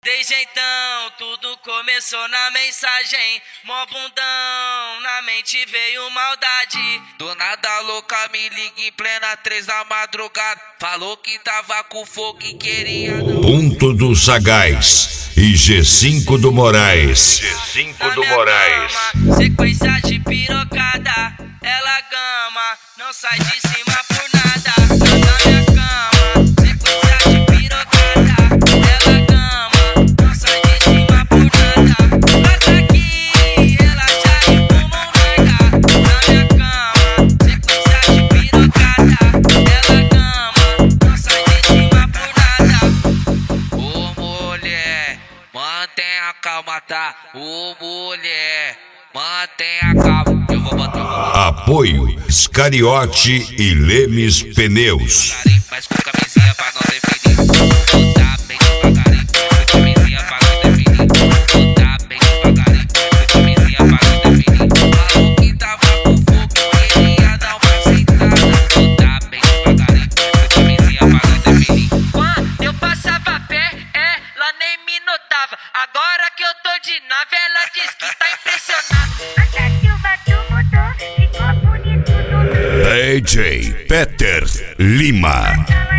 Desde então, tudo começou na mensagem. Mó bundão, na mente veio maldade. Do nada louca me liga em plena 3 da madrugada. Falou que tava com fogo e queria... Ponto do Sagaz e G5 do Moraes. G5 do Moraes. Cama, sequência de pirocada. Ela gama, não sai de cima por nada. Na minha cama, sequência de pirocada. Ela gama, não sai de cima por nada. Bata aqui, ela já empurra verga. Na minha cama, sequência de pirocada. Ela gama, não sai de cima por nada. Ô mulher, mantenha a calma, tá? Ô mulher, mantenha a calma. Eu vou botar. Apoio Scariote e Lemes Pneus. Mas com camisinha pra não definir. Botar bem devagarinho. Com camisinha pra não definir. Botar bem devagarinho. Com camisinha pra não definir. Falou que tava com fogo, queria dar uma sentada. Botar bem devagarinho. Com camisinha pra não definir. Quando eu passava pé, ela nem me notava. Agora que eu tô de nave, ela diz que tá impressionada. A Silva do motor ficou bonito no DJ Peter Lima.